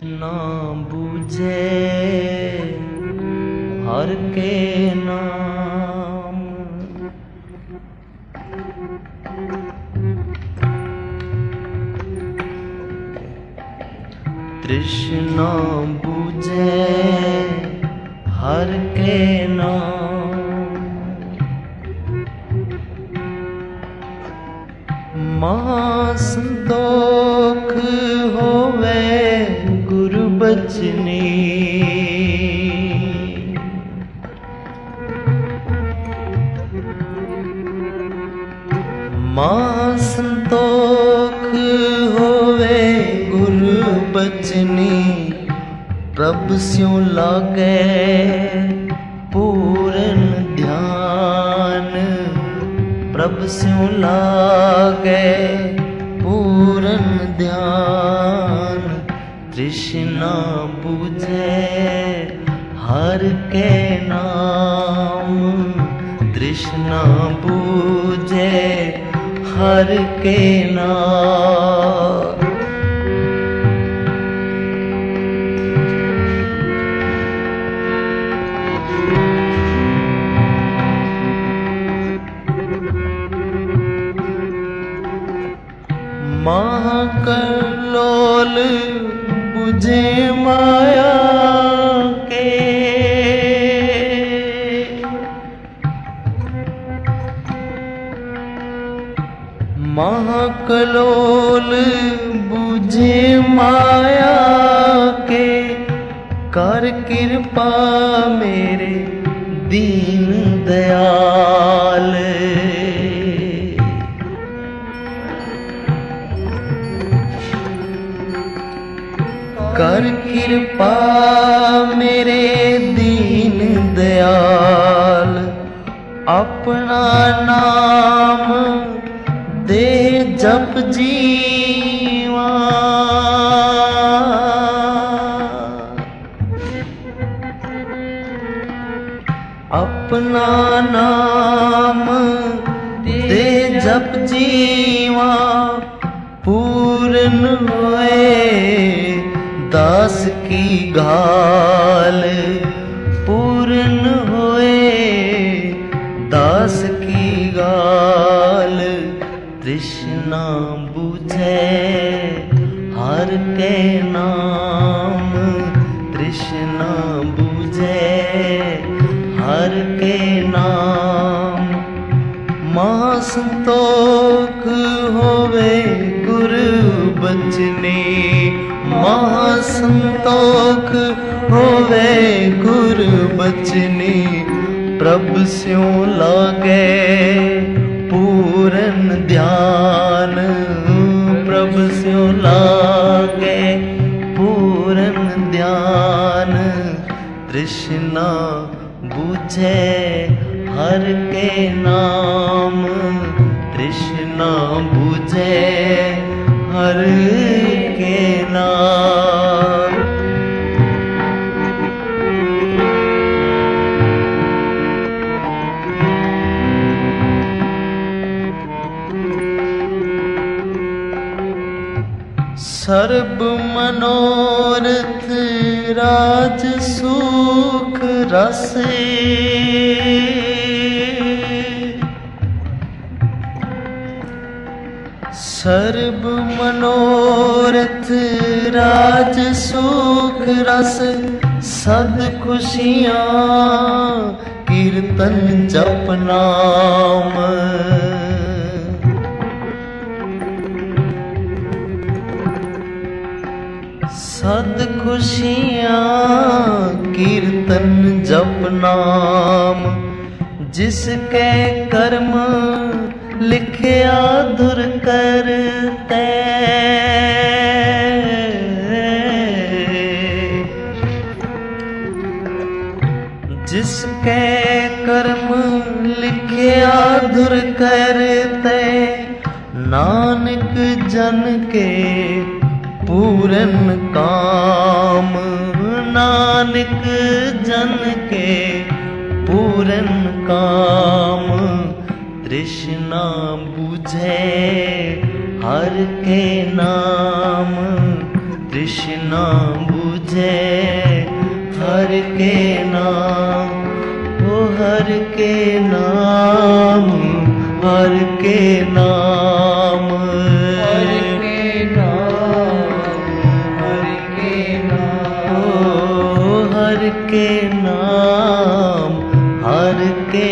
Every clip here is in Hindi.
नाम बूझे हर के नाम। तृष्णा बूझे हर के नाम। महासंतोख होवे गुरु बचनी। महासंतोख होवे गुरु बचनी। प्रभु स्यों लागे पूरन ध्यान। प्रभु स्यों लागे पूरन ध्यान। तृष्णा बूझे हर के नाम। तृष्णा बूझे हर के नाम। महाकलोल बुझे माया के। महाकलोल बुझे माया के। कर कृपा मेरे दीन दयाल। कर कृपा मेरे दीन दयाल। अपना नाम दे जप जीवा। अपना नाम दे जप जीवा। पूरन होए दास की घाल। पूरन होए दास की घाल। तृष्णा बूझे हर के नाम। तृष्णा बूझे हर के नाम। महासंतोख होवे गुरु बचनी। महासंतोख होवे गुरु बचनी। प्रभु स्यों लागे पूरन ध्यान। प्रभु स्यों लागे पूरन ध्यान। तृष्णा बूझे हर के नाम। तृष्णा बूझे हर के नाम। सर्ब मनोरथ राज सुख रस। सर्ब मनोरथ राज सुख रस। सद खुशियाँ कीर्तन जप नाम। सद खुशियाँ कीर्तन जप नाम। जिसके कर्म लिखया धुर करते। जिसके कर्म लिखया धुर करते। नानक जन के पूरन काम। नानक जन के पूरन काम। तृष्णा बूझे हर के नाम। तृष्णा बुझे हर के नाम, ओ हर के नाम, हर के नाम, हर के नाम, हर के नाम, ओ हर के नाम, हर के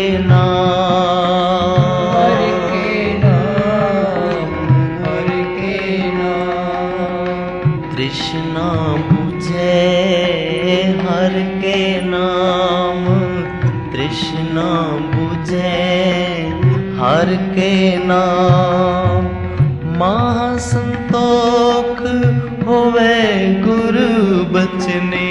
नाम, हर के नाम, हर के नाम। तृष्णा बुझे हर के नाम, तृष्णा बुझे हर के नाम। महासंतोख होवे गुरु बचने,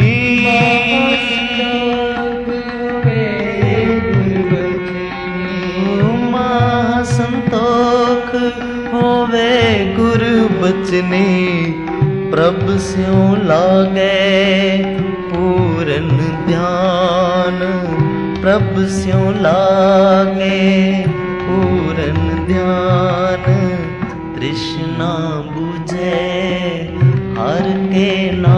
महासंतोख होवे गुरु बचने। प्रभ स्यों लागे पूरन ध्यान, प्रभ स्यों लागे पूरन ध्यान। तृष्णा बुझे हर के नाम,